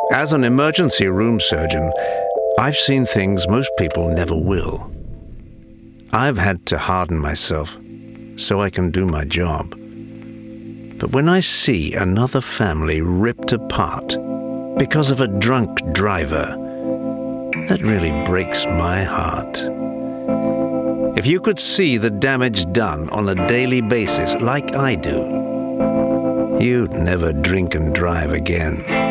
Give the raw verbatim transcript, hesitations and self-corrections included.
As an emergency room surgeon, I've seen things most people never will. I've had to harden myself so I can do my job. But when I see another family ripped apart because of a drunk driver, that really breaks my heart. If you could see the damage done on a daily basis like I do, you'd never drink and drive again.